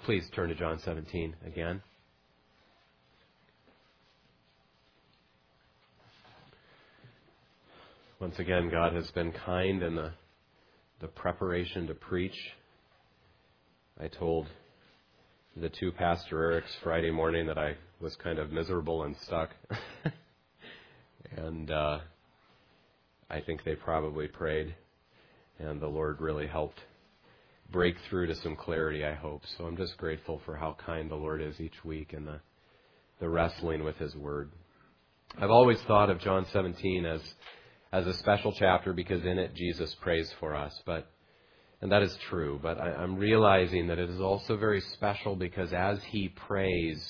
please turn to John 17 again. Once again, God has been kind in the preparation to preach. I told the two Pastor Erics Friday morning that I was kind of miserable and stuck. And I think they probably prayed, and the Lord really helped break through to some clarity, I hope. So I'm just grateful for how kind the Lord is each week and the wrestling with His Word. I've always thought of John 17 as a special chapter because in it Jesus prays for us. And that is true, but I'm realizing that it is also very special because as He prays,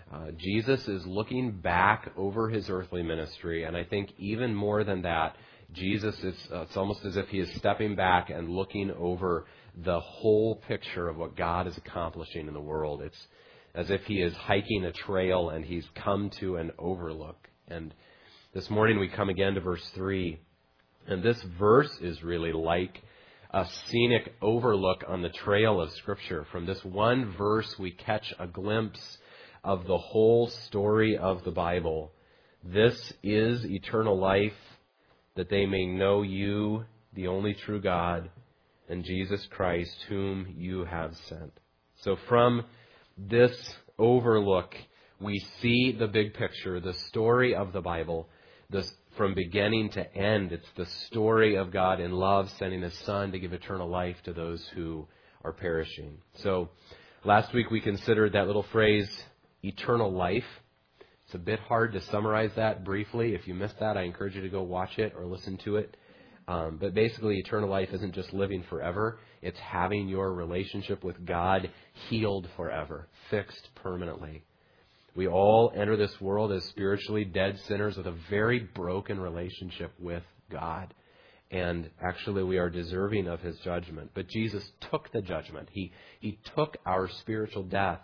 Jesus is looking back over His earthly ministry, and I think even more than that, Jesus is, it's almost as if He is stepping back and looking over the whole picture of what God is accomplishing in the world. It's as if He is hiking a trail and He's come to an overlook. And this morning we come again to verse 3, and this verse is really like a scenic overlook on the trail of Scripture. From this one verse we catch a glimpse of the whole story of the Bible. This is eternal life, that they may know you, the only true God, and Jesus Christ, whom you have sent. So from this overlook, we see the big picture, the story of the Bible. From beginning to end, it's the story of God in love, sending His Son to give eternal life to those who are perishing. So last week we considered that little phrase, eternal life. It's a bit hard to summarize that briefly. If you missed that, I encourage you to go watch it or listen to it. But basically, eternal life isn't just living forever. It's having your relationship with God healed forever, fixed permanently. We all enter this world as spiritually dead sinners with a very broken relationship with God. And actually, we are deserving of His judgment. But Jesus took the judgment. He took our spiritual death.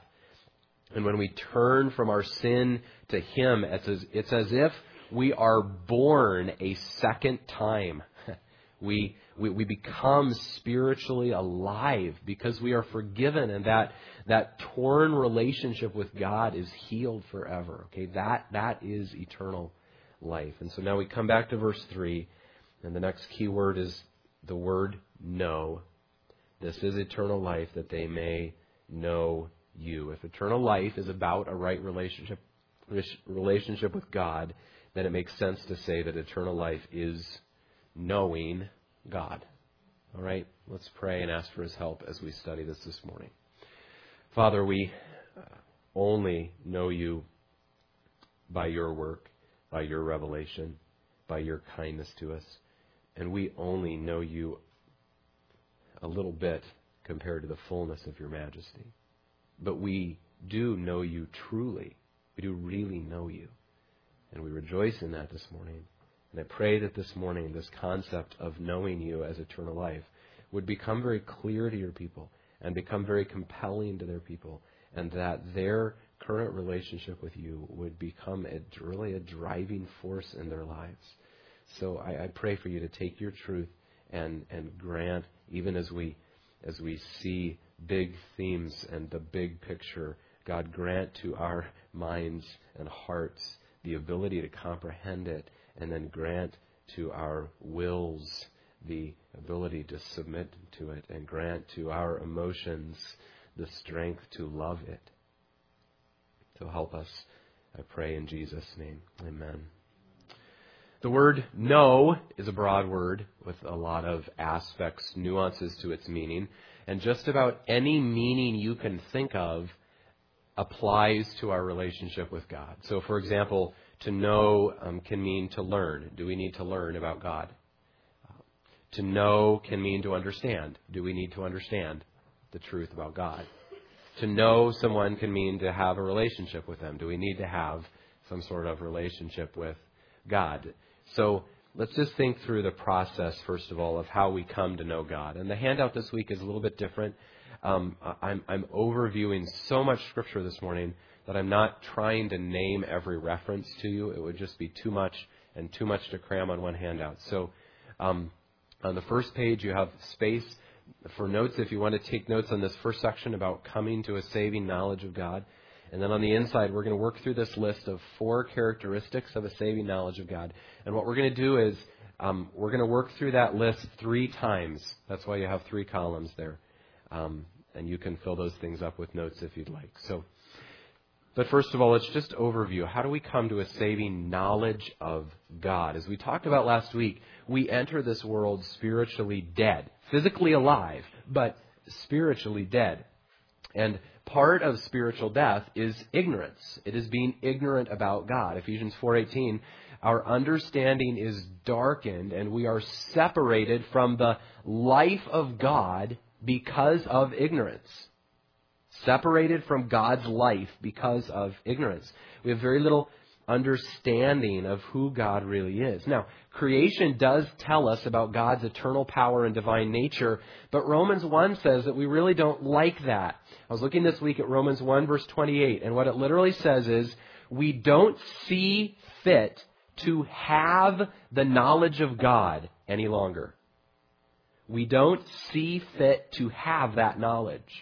And when we turn from our sin to Him, it's as if we are born a second time. We become spiritually alive because we are forgiven, and that torn relationship with God is healed forever. Okay, that is eternal life. And so now we come back to verse 3, and the next key word is the word know. This is eternal life, that they may know you. If eternal life is about a right relationship with God, then it makes sense to say that eternal life is knowing God. All right, let's pray and ask for His help as we study this morning. Father, we only know You by Your work, by Your revelation, by Your kindness to us. And we only know You a little bit compared to the fullness of Your majesty. But we do know You truly. We do really know You. And we rejoice in that this morning. And I pray that this morning this concept of knowing You as eternal life would become very clear to Your people and become very compelling to their people, and that their current relationship with You would become really a driving force in their lives. So I pray for You to take Your truth and grant, even as we see big themes and the big picture, God, grant to our minds and hearts the ability to comprehend it, and then grant to our wills the ability to submit to it, and grant to our emotions the strength to love it. So help us, I pray in Jesus' name. Amen. The word know is a broad word with a lot of aspects, nuances to its meaning. And just about any meaning you can think of applies to our relationship with God. So, for example, to know can mean to learn. Do we need to learn about God? To know can mean to understand. Do we need to understand the truth about God? To know someone can mean to have a relationship with them. Do we need to have some sort of relationship with God? So let's just think through the process, first of all, of how we come to know God. And the handout this week is a little bit different. I'm overviewing so much Scripture this morning that I'm not trying to name every reference to you. It would just be too much and too much to cram on one handout. So on the first page, you have space for notes, if you want to take notes on this first section about coming to a saving knowledge of God. And then on the inside, we're going to work through this list of 4 characteristics of a saving knowledge of God. And what we're going to do is we're going to work through that list 3 times. That's why you have 3 columns there. And you can fill those things up with notes if you'd like. But first of all, let's just overview. How do we come to a saving knowledge of God? As we talked about last week, we enter this world spiritually dead. Physically alive, but spiritually dead. And part of spiritual death is ignorance. It is being ignorant about God. Ephesians 4:18, our understanding is darkened and we are separated from the life of God because of ignorance. Separated from God's life because of ignorance. We have very little understanding of who God really is. Now, creation does tell us about God's eternal power and divine nature, but Romans 1 says that we really don't like that. I was looking this week at Romans 1 verse 28, and what it literally says is, we don't see fit to have the knowledge of God any longer. We don't see fit to have that knowledge.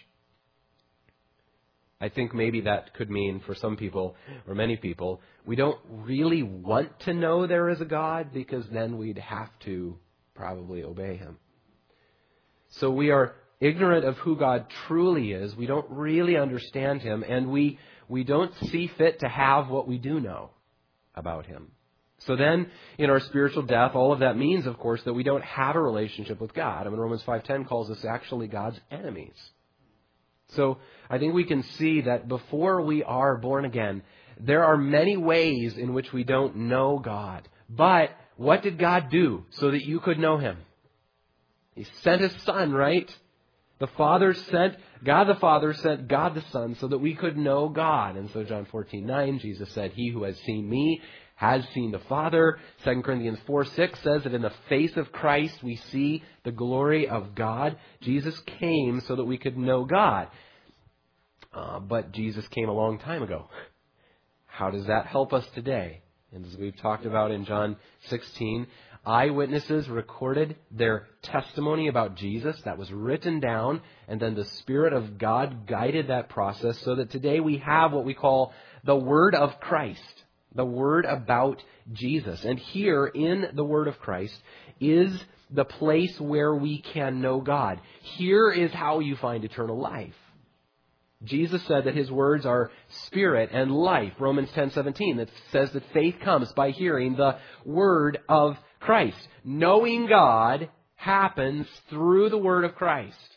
I think maybe that could mean for some people, or many people, we don't really want to know there is a God because then we'd have to probably obey Him. So we are ignorant of who God truly is. We don't really understand Him, and we don't see fit to have what we do know about Him. So then, in our spiritual death, all of that means, of course, that we don't have a relationship with God. I mean, Romans 5:10 calls us actually God's enemies. So I think we can see that before we are born again, there are many ways in which we don't know God. But what did God do so that you could know Him? He sent His Son, right? God the Father sent God the Son so that we could know God. And so John 14:9, Jesus said, "He who has seen me has seen the Father." 2 Corinthians 4:6 says that in the face of Christ we see the glory of God. Jesus came so that we could know God. But Jesus came a long time ago. How does that help us today? And as we've talked about in John 16, eyewitnesses recorded their testimony about Jesus. That was written down, and then the Spirit of God guided that process so that today we have what we call the Word of Christ. The Word about Jesus. And here in the Word of Christ is the place where we can know God. Here is how you find eternal life. Jesus said that His words are spirit and life. Romans 10:17 that says that faith comes by hearing the Word of Christ. Knowing God happens through the Word of Christ.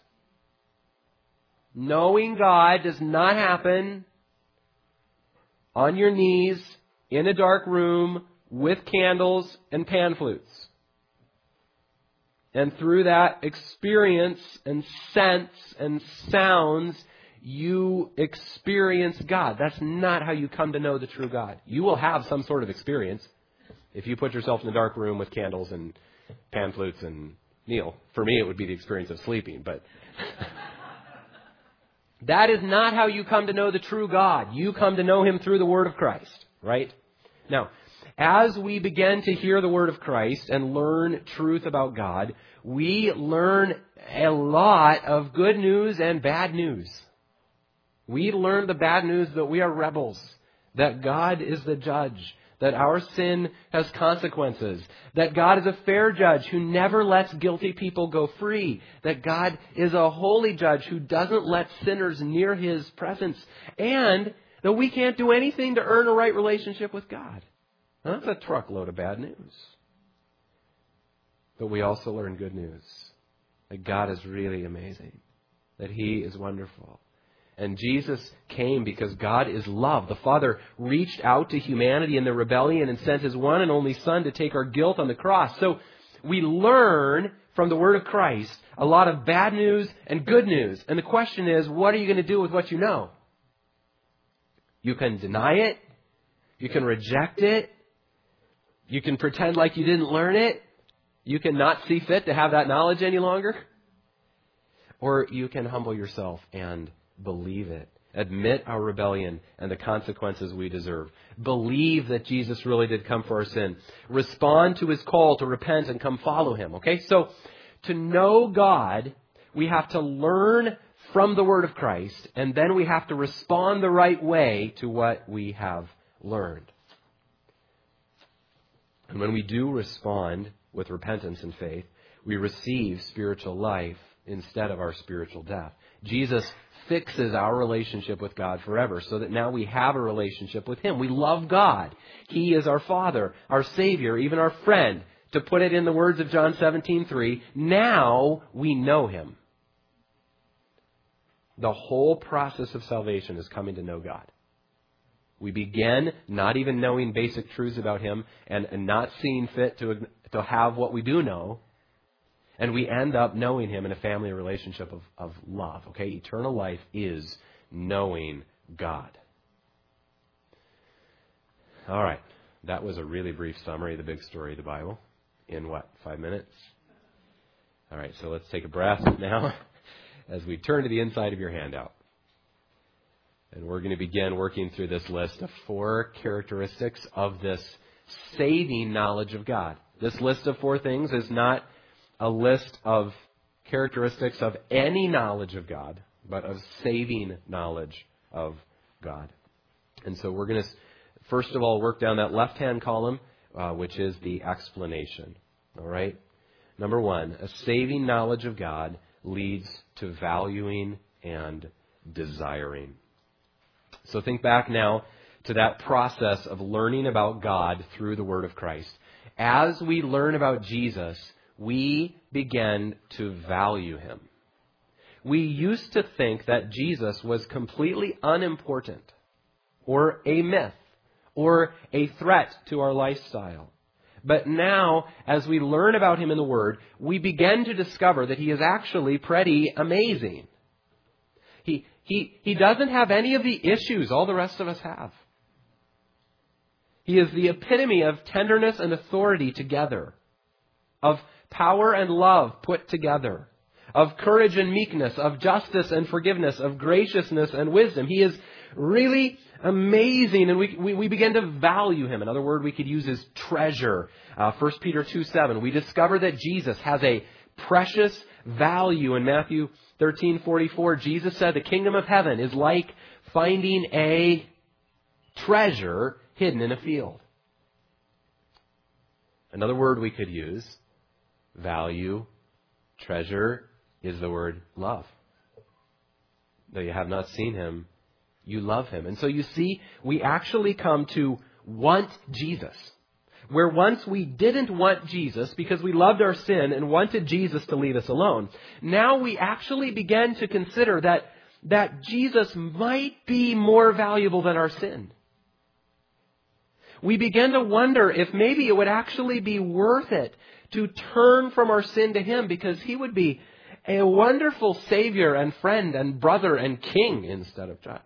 Knowing God does not happen on your knees in a dark room with candles and pan flutes. And through that experience and sense and sounds, you experience God. That's not how you come to know the true God. You will have some sort of experience if you put yourself in a dark room with candles and pan flutes and kneel. For me, it would be the experience of sleeping, but that is not how you come to know the true God. You come to know Him through the Word of Christ, right? Now, as we begin to hear the Word of Christ and learn truth about God, we learn a lot of good news and bad news. We learn the bad news that we are rebels, that God is the judge, that our sin has consequences, that God is a fair judge who never lets guilty people go free, that God is a holy judge who doesn't let sinners near His presence, and that we can't do anything to earn a right relationship with God. Now, that's a truckload of bad news. But we also learn good news, that God is really amazing, that He is wonderful. And Jesus came because God is love. The Father reached out to humanity in their rebellion and sent His one and only Son to take our guilt on the cross. So we learn from the Word of Christ a lot of bad news and good news. And the question is, what are you going to do with what you know? You can deny it. You can reject it. You can pretend like you didn't learn it. You can not see fit to have that knowledge any longer. Or you can humble yourself and believe it. Admit our rebellion and the consequences we deserve. Believe that Jesus really did come for our sin. Respond to His call to repent and come follow Him. Okay? So, to know God, we have to learn from the Word of Christ, and then we have to respond the right way to what we have learned. And when we do respond with repentance and faith, we receive spiritual life instead of our spiritual death. Jesus fixes our relationship with God forever so that now we have a relationship with Him. We love God. He is our Father, our Savior, even our friend. To put it in the words of John 17:3, now we know Him. The whole process of salvation is coming to know God. We begin not even knowing basic truths about Him and not seeing fit to have what we do know. And we end up knowing Him in a family relationship of love. Okay? Eternal life is knowing God. All right. That was a really brief summary of the big story of the Bible. In what? 5 minutes? All right. So let's take a breath now as we turn to the inside of your handout. And we're going to begin working through this list of 4 characteristics of this saving knowledge of God. This list of 4 things is not a list of characteristics of any knowledge of God, but of saving knowledge of God. And so we're going to, first of all, work down that left-hand column, which is the explanation. All right? Number 1, a saving knowledge of God leads to valuing and desiring. So think back now to that process of learning about God through the Word of Christ. As we learn about Jesus, we begin to value Him. We used to think that Jesus was completely unimportant, or a myth, or a threat to our lifestyle. But now, as we learn about Him in the Word, we begin to discover that He is actually pretty amazing. He doesn't have any of the issues all the rest of us have. He is the epitome of tenderness and authority together, of power and love put together, of courage and meekness, of justice and forgiveness, of graciousness and wisdom. He is really amazing, and we begin to value Him. Another word we could use is treasure. 1 Peter 2:7. We discover that Jesus has a precious value. In Matthew 13:44, Jesus said, the kingdom of heaven is like finding a treasure hidden in a field. Another word we could use, value, treasure, is the word love. Though you have not seen Him, you love Him. And so you see, we actually come to want Jesus. Where once we didn't want Jesus because we loved our sin and wanted Jesus to leave us alone, now we actually begin to consider that Jesus might be more valuable than our sin. We begin to wonder if maybe it would actually be worth it to turn from our sin to Him, because He would be a wonderful Savior and friend and brother and King instead of judge.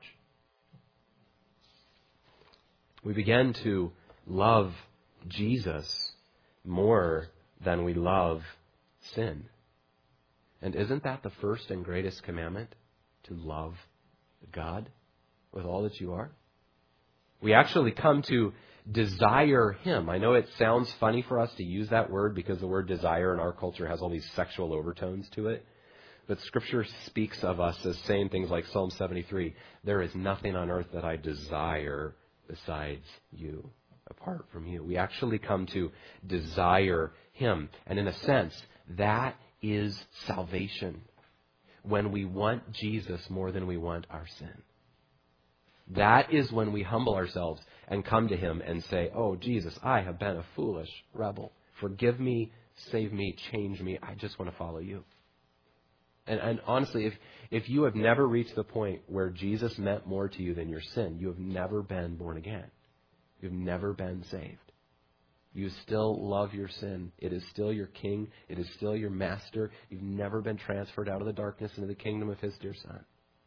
We begin to love Jesus more than we love sin. And isn't that the first and greatest commandment? To love God with all that you are? We actually come to desire Him. I know it sounds funny for us to use that word because the word desire in our culture has all these sexual overtones to it. But Scripture speaks of us as saying things like Psalm 73, there is nothing on earth that I desire besides you, apart from you. We actually come to desire Him. And in a sense, that is salvation. When we want Jesus more than we want our sin. That is when we humble ourselves and come to Him and say, oh, Jesus, I have been a foolish rebel. Forgive me, save me, change me. I just want to follow you. And honestly, if you have never reached the point where Jesus meant more to you than your sin, you have never been born again. You've never been saved. You still love your sin. It is still your king. It is still your master. You've never been transferred out of the darkness into the kingdom of His dear Son.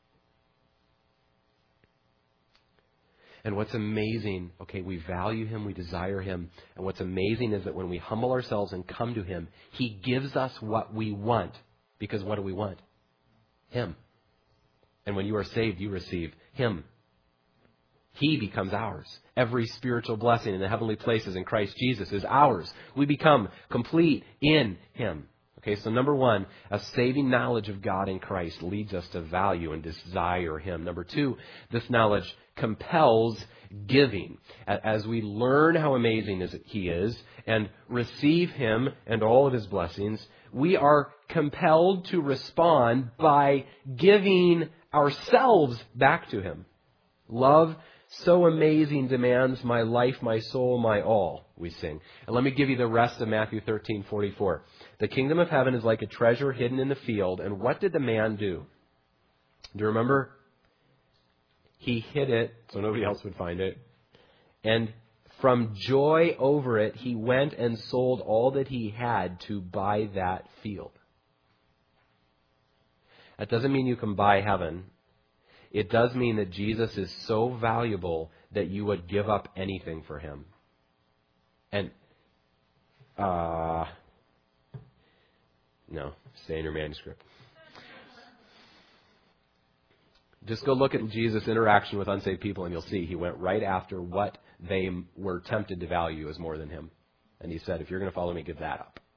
And what's amazing, okay, we value Him, we desire Him. And what's amazing is that when we humble ourselves and come to Him, He gives us what we want. Because what do we want? Him. And when you are saved, you receive Him. He becomes ours. Every spiritual blessing in the heavenly places in Christ Jesus is ours. We become complete in Him. Okay, Okay, so number one, a saving knowledge of God in Christ leads us to value and desire Him. Number two, this knowledge compels giving. As we learn how amazing He is and receive Him and all of His blessings, we are compelled to respond by giving ourselves back to Him. Love so amazing demands my life, my soul, my all, we sing. And let me give you the rest of Matthew 13:44. The kingdom of heaven is like a treasure hidden in the field. And what did the man do? Do you remember? He hid it so nobody else would find it. And from joy over it, he went and sold all that he had to buy that field. That doesn't mean you can buy heaven. It does mean that Jesus is so valuable that you would give up anything for Him. And, no, stay in your manuscript. Just go look at Jesus' interaction with unsaved people and you'll see He went right after what they were tempted to value as more than Him. And He said, if you're going to follow me, give that up.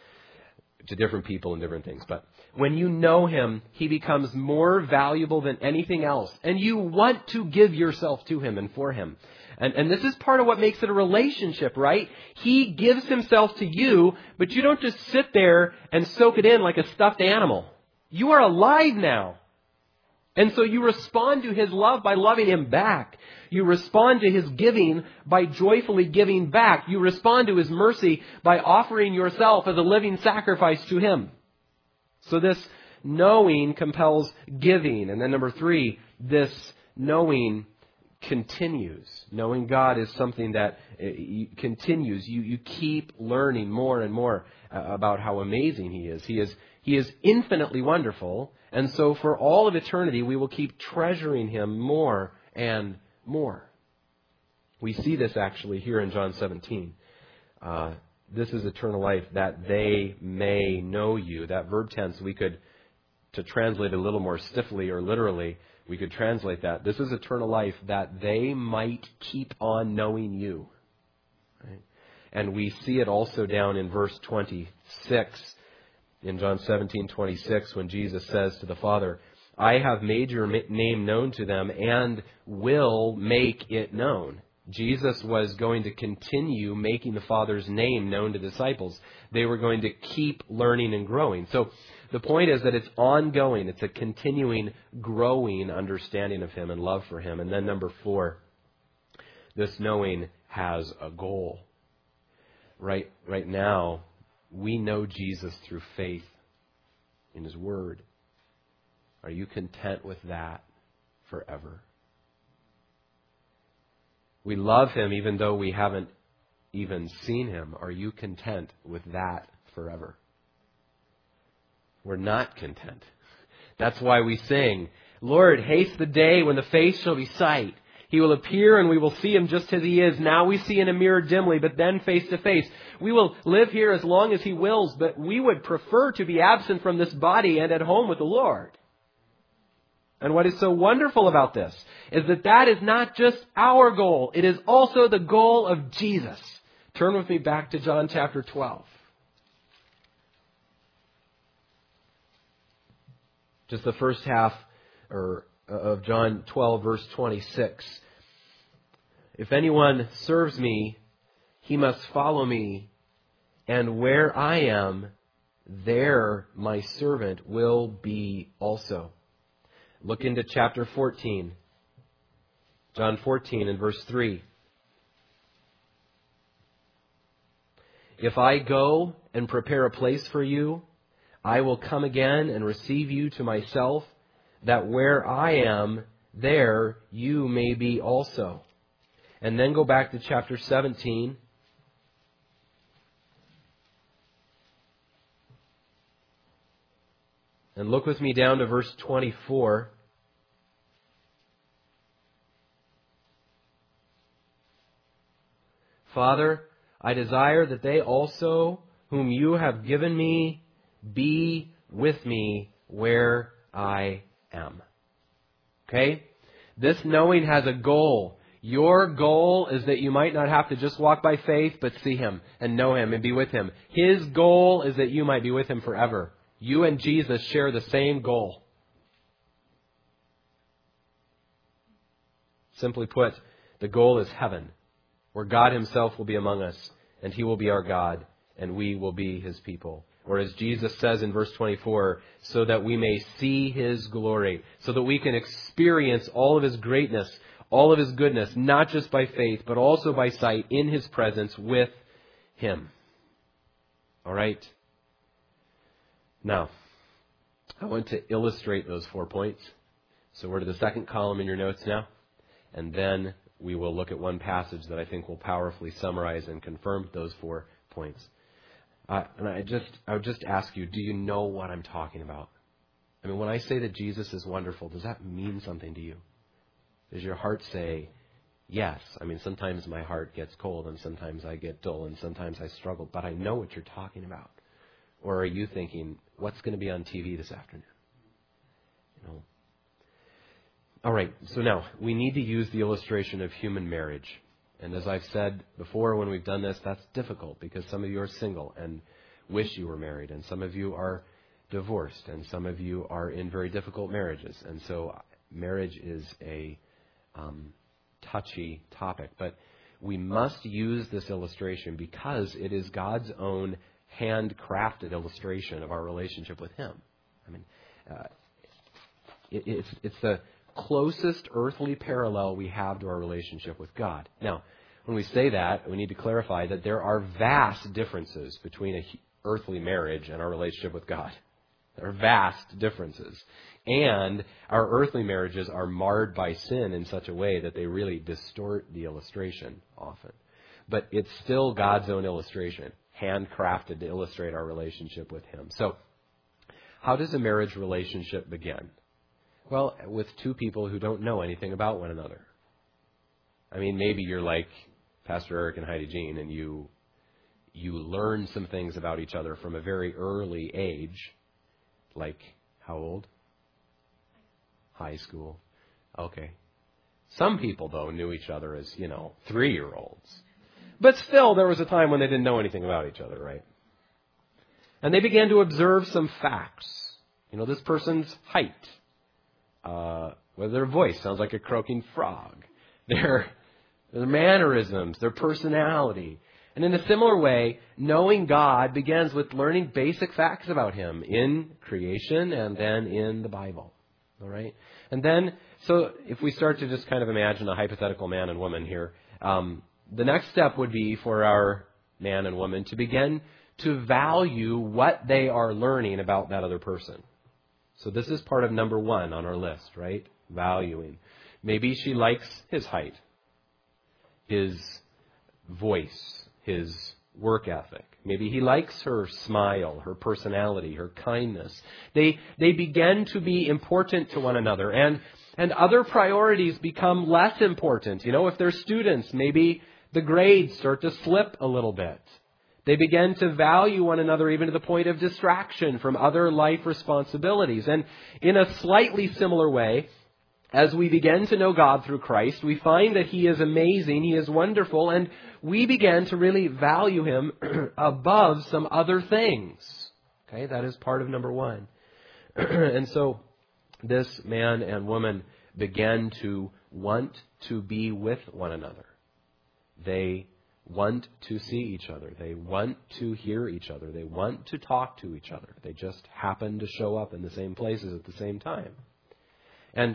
To different people and different things. But when you know Him, He becomes more valuable than anything else. And you want to give yourself to Him and for Him. And this is part of what makes it a relationship, right? He gives Himself to you, but you don't just sit there and soak it in like a stuffed animal. You are alive now. And so you respond to His love by loving Him back. You respond to His giving by joyfully giving back. You respond to His mercy by offering yourself as a living sacrifice to Him. So this knowing compels giving. And then number three, this knowing continues. Knowing God is something that continues. You keep learning more and more about how amazing He is. He is infinitely wonderful. And so for all of eternity, we will keep treasuring Him more and more. We see this actually here in John 17. This is eternal life, that they may know you. That verb tense, to translate a little more stiffly or literally, we could translate that. This is eternal life, that they might keep on knowing you. Right? And we see it also down in verse 26. In John 17:26, when Jesus says to the Father, I have made your name known to them and will make it known. Jesus was going to continue making the Father's name known to disciples. They were going to keep learning and growing. So the point is that it's ongoing. It's a continuing, growing understanding of Him and love for Him. And then number four, this knowing has a goal. Right now, we know Jesus through faith in His Word. Are you content with that forever? We love Him even though we haven't even seen Him. Are you content with that forever? We're not content. That's why we sing, Lord, haste the day when the face shall be sight. He will appear and we will see Him just as He is. Now we see in a mirror dimly, but then face to face. We will live here as long as He wills, but we would prefer to be absent from this body and at home with the Lord. And what is so wonderful about this is that is not just our goal. It is also the goal of Jesus. Turn with me back to John chapter 12. Just the first half of John 12, verse 26. If anyone serves me, he must follow me, and where I am, there my servant will be also. Look into chapter 14. John 14 and verse 3. If I go and prepare a place for you, I will come again and receive you to myself, that where I am, there you may be also. And then go back to chapter 17. And look with me down to verse 24. Father, I desire that they also, whom you have given me, be with me where I am. Okay? This knowing has a goal. Your goal is that you might not have to just walk by faith, but see Him and know Him and be with Him. His goal is that you might be with Him forever. You and Jesus share the same goal. Simply put, the goal is heaven, where God Himself will be among us, and He will be our God, and we will be His people. Or as Jesus says in verse 24, so that we may see His glory, so that we can experience all of His greatness, all of His goodness, not just by faith, but also by sight in His presence with Him. All right? Now, I want to illustrate those 4 points. So we're to the second column in your notes now. And then we will look at one passage that I think will powerfully summarize and confirm those 4 points. And I would just ask you, do you know what I'm talking about? I mean, when I say that Jesus is wonderful, does that mean something to you? Does your heart say, yes? I mean, sometimes my heart gets cold, and sometimes I get dull, and sometimes I struggle, but I know what you're talking about. Or are you thinking, what's going to be on TV this afternoon? You know. All right, so now, we need to use the illustration of human marriage. And as I've said before when we've done this, that's difficult because some of you are single and wish you were married, and some of you are divorced, and some of you are in very difficult marriages. And so marriage is a touchy topic. But we must use this illustration because it is God's own handcrafted illustration of our relationship with Him. I mean, it's the closest earthly parallel we have to our relationship with God. Now, when we say that, we need to clarify that there are vast differences between an earthly marriage and our relationship with God. There are vast differences. And our earthly marriages are marred by sin in such a way that they really distort the illustration often. But it's still God's own illustration, handcrafted to illustrate our relationship with Him. So, how does a marriage relationship begin? Well, with two people who don't know anything about one another. I mean, maybe you're like Pastor Eric and Heidi Jean, and you learn some things about each other from a very early age. Like, how old? High school. Okay. Some people, though, knew each other as, 3-year-olds. But still, there was a time when they didn't know anything about each other, right? And they began to observe some facts. This person's height. Whether their voice sounds like a croaking frog. Their mannerisms, their personality. And in a similar way, knowing God begins with learning basic facts about Him in creation and then in the Bible. All right? And then, so if we start to just kind of imagine a hypothetical man and woman here, the next step would be for our man and woman to begin to value what they are learning about that other person. So this is part of number 1 on our list, right? Valuing. Maybe she likes his height, his voice, his work ethic. Maybe he likes her smile, her personality, her kindness. They begin to be important to one another. And other priorities become less important. If they're students, maybe the grades start to slip a little bit. They begin to value one another even to the point of distraction from other life responsibilities. And in a slightly similar way, as we begin to know God through Christ, we find that He is amazing, He is wonderful, and we begin to really value Him above some other things. Okay, that is part of number 1. And so this man and woman began to want to be with one another. They want to see each other. They want to hear each other. They want to talk to each other. They just happen to show up in the same places at the same time. And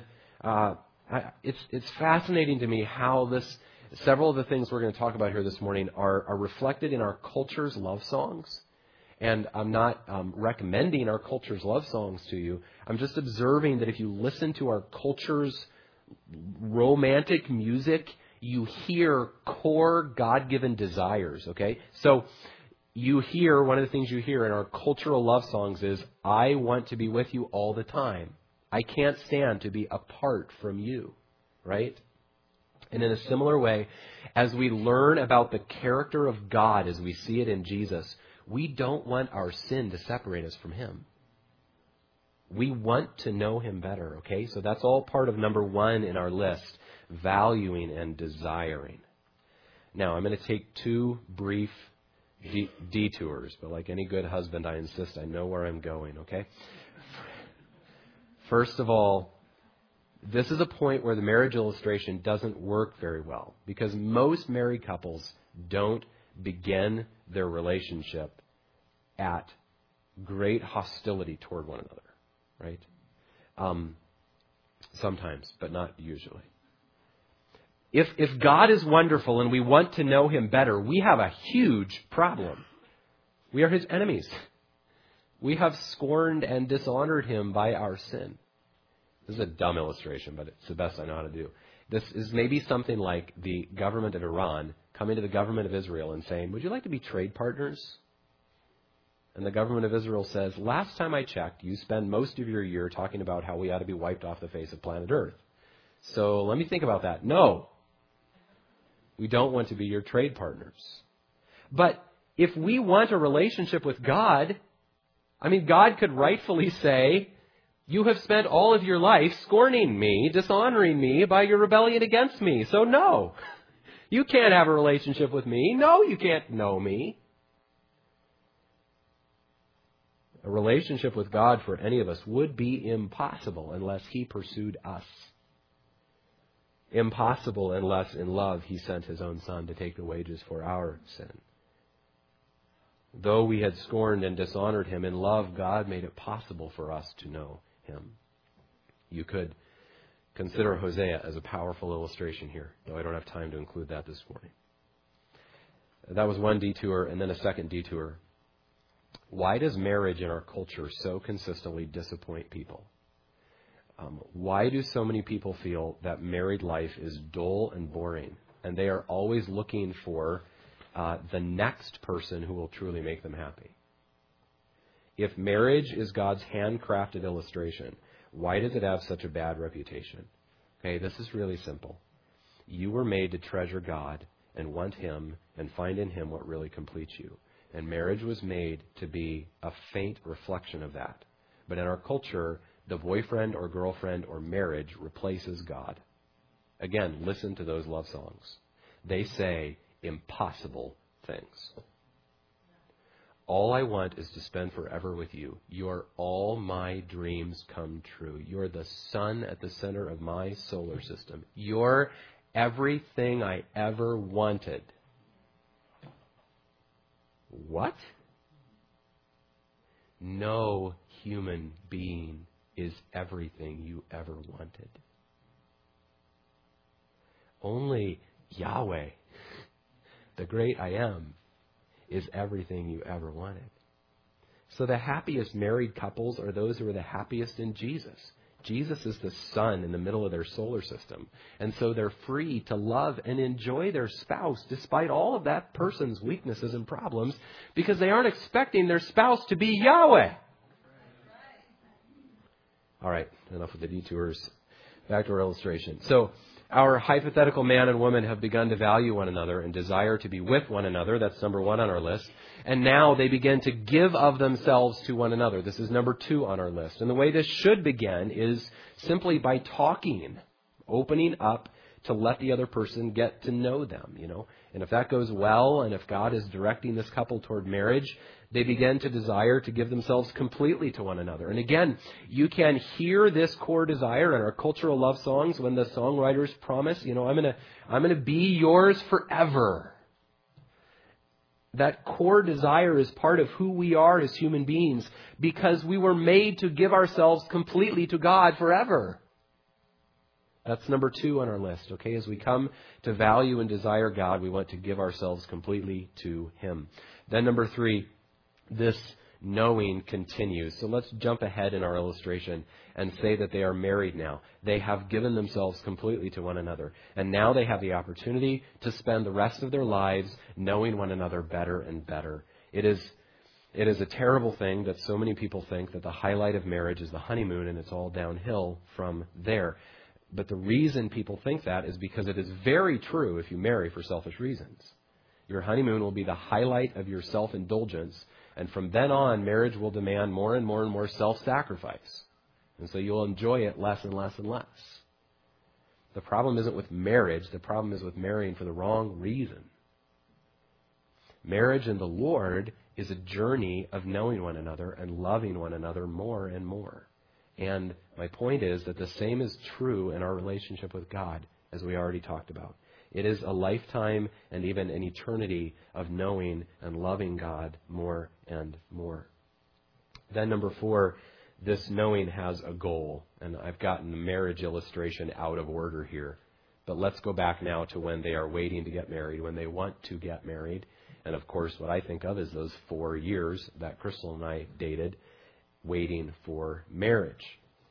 it's fascinating to me how several of the things we're going to talk about here this morning are reflected in our culture's love songs. And I'm not recommending our culture's love songs to you. I'm just observing that if you listen to our culture's romantic music, you hear core God-given desires, okay? So one of the things you hear in our cultural love songs is, I want to be with you all the time. I can't stand to be apart from you, right? And in a similar way, as we learn about the character of God as we see it in Jesus, we don't want our sin to separate us from Him. We want to know Him better, okay? So that's all part of number 1 in our list. valuing and desiring. Now, I'm going to take two brief detours, but like any good husband, I insist I know where I'm going, okay? First of all, this is a point where the marriage illustration doesn't work very well because most married couples don't begin their relationship at great hostility toward one another, right? Sometimes, but not usually. If God is wonderful and we want to know Him better, we have a huge problem. We are His enemies. We have scorned and dishonored Him by our sin. This is a dumb illustration, but it's the best I know how to do. This is maybe something like the government of Iran coming to the government of Israel and saying, would you like to be trade partners? And the government of Israel says, last time I checked, you spend most of your year talking about how we ought to be wiped off the face of planet Earth. So let me think about that. No. We don't want to be your trade partners. But if we want a relationship with God, God could rightfully say, you have spent all of your life scorning me, dishonoring me by your rebellion against me. So no, you can't have a relationship with me. No, you can't know me. A relationship with God for any of us would be impossible unless He pursued us. Impossible unless in love He sent His own Son to take the wages for our sin. Though we had scorned and dishonored Him, in love God made it possible for us to know Him. You could consider Hosea as a powerful illustration here, though I don't have time to include that this morning. That was one detour, and then a second detour. Why does marriage in our culture so consistently disappoint people? Why do so many people feel that married life is dull and boring, and they are always looking for the next person who will truly make them happy? If marriage is God's handcrafted illustration, why does it have such a bad reputation? Okay, this is really simple. You were made to treasure God and want Him and find in Him what really completes you. And marriage was made to be a faint reflection of that. But in our culture, the boyfriend or girlfriend or marriage replaces God. Again, listen to those love songs. They say impossible things. All I want is to spend forever with you. You're all my dreams come true. You're the sun at the center of my solar system. You're everything I ever wanted. What? No human being is everything you ever wanted. Only Yahweh, the great I Am, is everything you ever wanted. So the happiest married couples are those who are the happiest in Jesus. Jesus is the sun in the middle of their solar system. And so they're free to love and enjoy their spouse despite all of that person's weaknesses and problems because they aren't expecting their spouse to be Yahweh. All right, enough of the detours. Back to our illustration. So our hypothetical man and woman have begun to value one another and desire to be with one another. That's number 1 on our list. And now they begin to give of themselves to one another. This is number 2 on our list. And the way this should begin is simply by talking, opening up to let the other person get to know them, And if that goes well, and if God is directing this couple toward marriage, they begin to desire to give themselves completely to one another. And again, you can hear this core desire in our cultural love songs when the songwriters promise, I'm going to be yours forever. That core desire is part of who we are as human beings because we were made to give ourselves completely to God forever. That's number 2 on our list, okay? As we come to value and desire God, we want to give ourselves completely to Him. Then number 3, this knowing continues. So let's jump ahead in our illustration and say that they are married now. They have given themselves completely to one another. And now they have the opportunity to spend the rest of their lives knowing one another better and better. It is a terrible thing that so many people think that the highlight of marriage is the honeymoon and it's all downhill from there. But the reason people think that is because it is very true if you marry for selfish reasons. Your honeymoon will be the highlight of your self-indulgence. And from then on, marriage will demand more and more and more self-sacrifice. And so you'll enjoy it less and less and less. The problem isn't with marriage. The problem is with marrying for the wrong reason. Marriage in the Lord is a journey of knowing one another and loving one another more and more. And my point is that the same is true in our relationship with God, as we already talked about. It is a lifetime and even an eternity of knowing and loving God more and more. Then number 4, this knowing has a goal. And I've gotten the marriage illustration out of order here. But let's go back now to when they are waiting to get married, when they want to get married. And of course, what I think of is those 4 years that Crystal and I dated, waiting for marriage.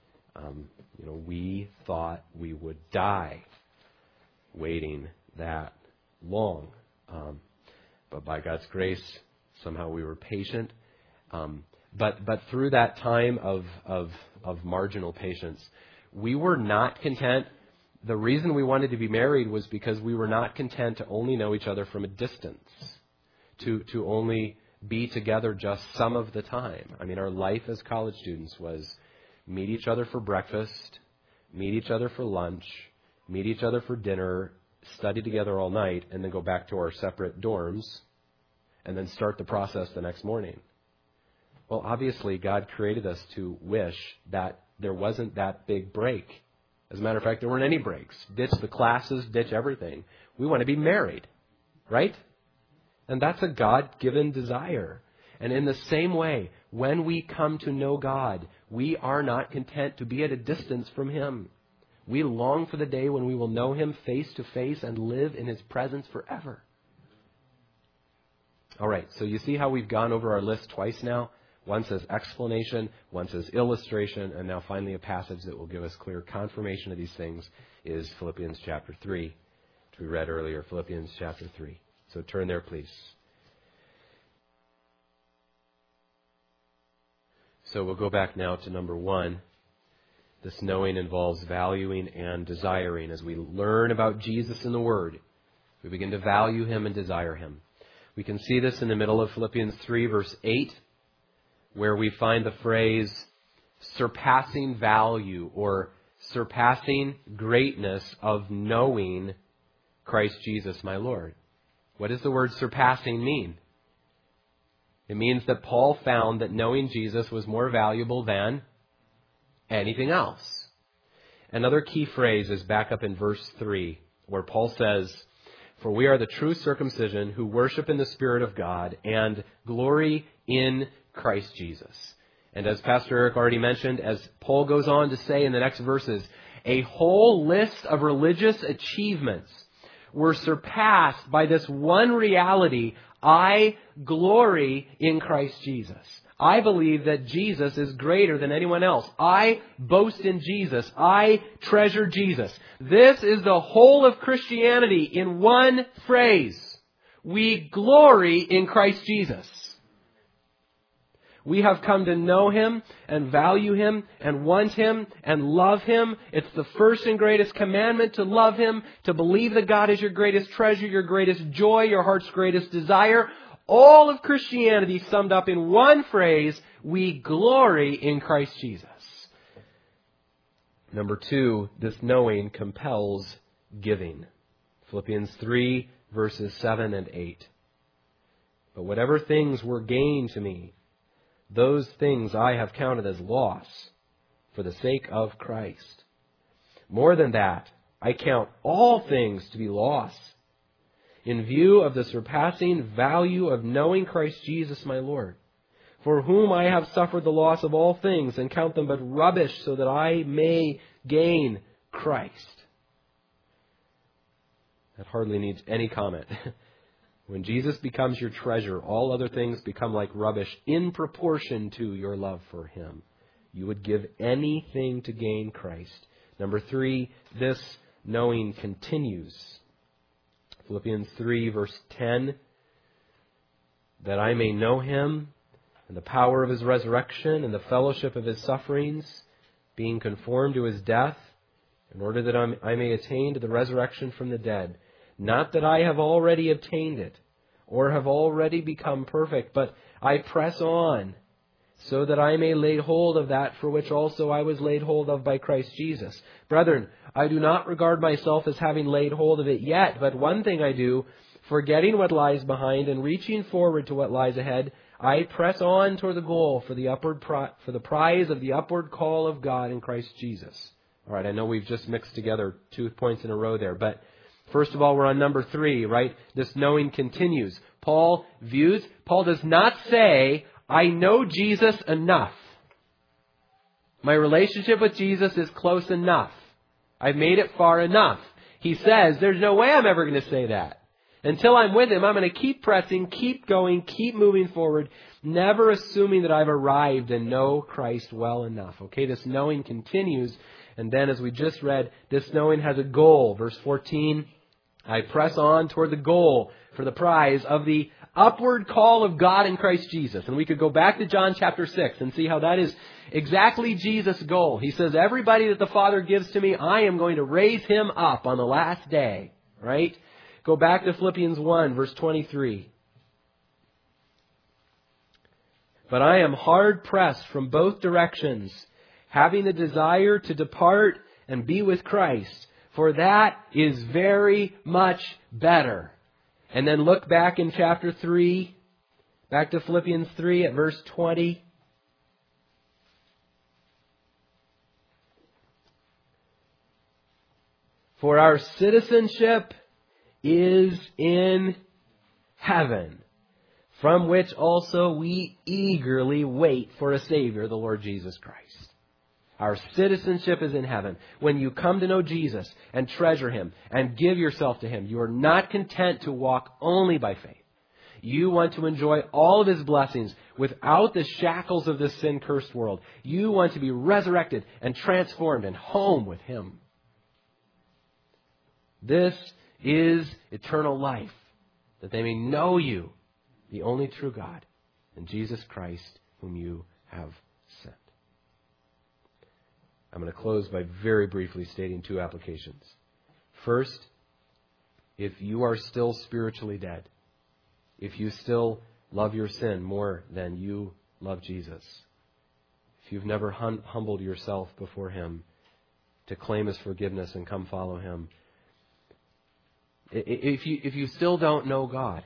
We thought we would die waiting that long. But by God's grace, somehow we were patient. But through that time of marginal patience, we were not content. The reason we wanted to be married was because we were not content to only know each other from a distance, to only be together just some of the time. I mean, our life as college students was meet each other for breakfast, meet each other for lunch, meet each other for dinner, study together all night, and then go back to our separate dorms, and then start the process the next morning. Well, obviously, God created us to wish that there wasn't that big break. As a matter of fact, there weren't any breaks. Ditch the classes, ditch everything. We want to be married, right? And that's a God-given desire. And in the same way, when we come to know God, we are not content to be at a distance from Him. We long for the day when we will know Him face to face and live in His presence forever. All right, so you see how we've gone over our list twice now? One says explanation, one says illustration, and now finally a passage that will give us clear confirmation of these things is Philippians chapter 3, which we read earlier, Philippians chapter 3. So turn there, please. So we'll go back now to number 1. This knowing involves valuing and desiring. As we learn about Jesus in the Word, we begin to value Him and desire Him. We can see this in the middle of Philippians 3, verse 8, where we find the phrase surpassing value or surpassing greatness of knowing Christ Jesus my Lord. What does the word surpassing mean? It means that Paul found that knowing Jesus was more valuable than anything else. Another key phrase is back up in verse 3, where Paul says, "For we are the true circumcision who worship in the Spirit of God and glory in Christ Jesus." And as Pastor Eric already mentioned, as Paul goes on to say in the next verses, a whole list of religious achievements were surpassed by this one reality: I glory in Christ Jesus. I believe that Jesus is greater than anyone else. I boast in Jesus. I treasure Jesus. This is the whole of Christianity in one phrase. We glory in Christ Jesus. We have come to know Him and value Him and want Him and love Him. It's the first and greatest commandment to love Him, to believe that God is your greatest treasure, your greatest joy, your heart's greatest desire. All of Christianity summed up in one phrase: we glory in Christ Jesus. Number 2, this knowing compels giving. Philippians 3, verses 7 and 8. "But whatever things were gain to me, those things I have counted as loss for the sake of Christ. More than that, I count all things to be loss, in view of the surpassing value of knowing Christ Jesus my Lord, for whom I have suffered the loss of all things and count them but rubbish, so that I may gain Christ." That hardly needs any comment. When Jesus becomes your treasure, all other things become like rubbish in proportion to your love for Him. You would give anything to gain Christ. Number 3, this knowing continues. Philippians 3, verse 10, "That I may know Him and the power of His resurrection and the fellowship of His sufferings, being conformed to His death, in order that I may attain to the resurrection from the dead. Not that I have already obtained it or have already become perfect, but I press on so that I may lay hold of that for which also I was laid hold of by Christ Jesus. Brethren, I do not regard myself as having laid hold of it yet, but one thing I do, forgetting what lies behind and reaching forward to what lies ahead, I press on toward the goal for the prize of the upward call of God in Christ Jesus. All right, I know we've just mixed together 2 points in a row there, but first of all, we're on number 3, right? This knowing continues. Paul does not say, I know Jesus enough. My relationship with Jesus is close enough. I've made it far enough. He says, there's no way I'm ever going to say that. Until I'm with Him, I'm going to keep pressing, keep going, keep moving forward, never assuming that I've arrived and know Christ well enough. Okay, this knowing continues. And then as we just read, this knowing has a goal. Verse 14, I press on toward the goal for the prize of the upward call of God in Christ Jesus. And we could go back to John chapter 6 and see how that is exactly Jesus' goal. He says, everybody that the Father gives to me, I am going to raise him up on the last day. Right? Go back to Philippians 1, verse 23. But I am hard pressed from both directions, having the desire to depart and be with Christ, for that is very much better. And then look back in chapter 3, back to Philippians 3 at verse 20. For our citizenship is in heaven, from which also we eagerly wait for a Savior, the Lord Jesus Christ. Our citizenship is in heaven. When you come to know Jesus and treasure Him and give yourself to Him, you are not content to walk only by faith. You want to enjoy all of His blessings without the shackles of this sin-cursed world. You want to be resurrected and transformed and home with Him. This is eternal life, that they may know you, the only true God, and Jesus Christ, whom you have sent. I'm going to close by very briefly stating 2 applications. First, if you are still spiritually dead, if you still love your sin more than you love Jesus, if you've never humbled yourself before Him to claim His forgiveness and come follow Him, if you still don't know God,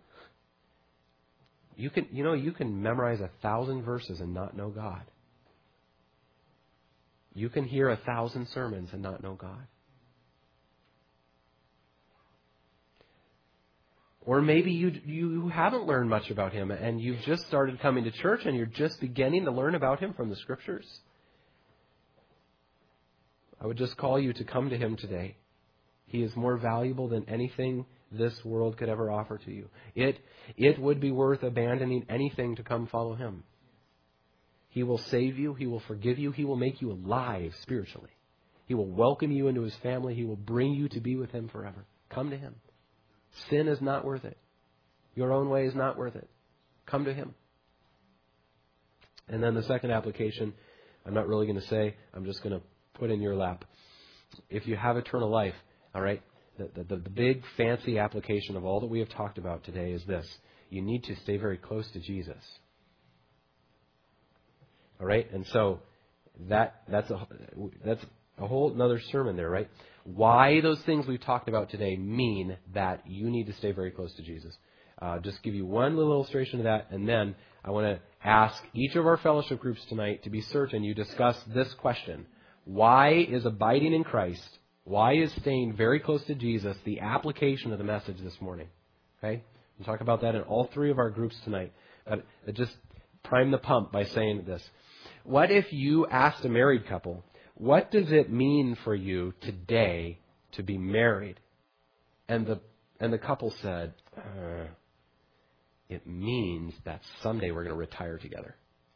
you can memorize 1,000 verses and not know God. You can hear 1,000 sermons and not know God. Or maybe you haven't learned much about Him and you've just started coming to church and you're just beginning to learn about Him from the Scriptures. I would just call you to come to Him today. He is more valuable than anything this world could ever offer to you. It would be worth abandoning anything to come follow Him. He will save you. He will forgive you. He will make you alive spiritually. He will welcome you into His family. He will bring you to be with Him forever. Come to Him. Sin is not worth it. Your own way is not worth it. Come to Him. And then the second application, I'm not really going to say, I'm just going to put in your lap. If you have eternal life, all right, the big fancy application of all that we have talked about today is this. You need to stay very close to Jesus. All right, and so that's a whole another sermon there, right? Why those things we've talked about today mean that you need to stay very close to Jesus. Just give you one little illustration of that, and then I want to ask each of our fellowship groups tonight to be certain you discuss this question. Why is abiding in Christ, why is staying very close to Jesus the application of the message this morning? Okay? We'll talk about that in all 3 of our groups tonight. But just prime the pump by saying this. What if you asked a married couple, what does it mean for you today to be married? And the couple said, it means that someday we're going to retire together.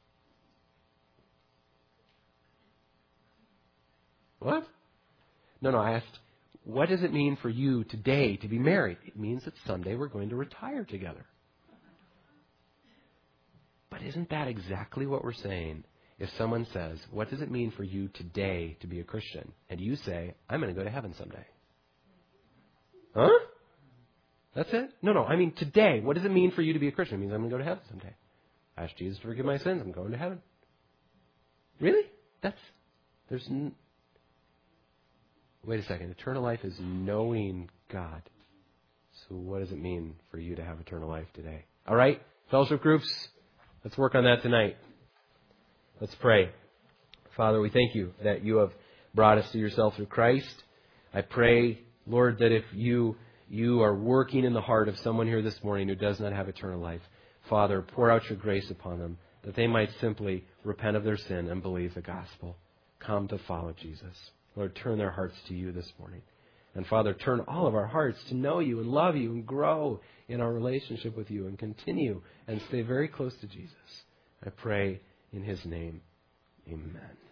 What? No, I asked, what does it mean for you today to be married? It means that someday we're going to retire together. But isn't that exactly what we're saying? If someone says, what does it mean for you today to be a Christian? And you say, I'm going to go to heaven someday. Huh? That's it? No, I mean today. What does it mean for you to be a Christian? It means I'm going to go to heaven someday. ask Jesus to forgive my sins, I'm going to heaven. Really? Wait a second. Eternal life is knowing God. So what does it mean for you to have eternal life today? All right, fellowship groups, let's work on that tonight. Let's pray. Father, we thank you that you have brought us to yourself through Christ. I pray, Lord, that if you are working in the heart of someone here this morning who does not have eternal life, Father, pour out your grace upon them, that they might simply repent of their sin and believe the gospel. Come to follow Jesus. Lord, turn their hearts to you this morning. And Father, turn all of our hearts to know you and love you and grow in our relationship with you and continue and stay very close to Jesus. I pray in his name. Amen.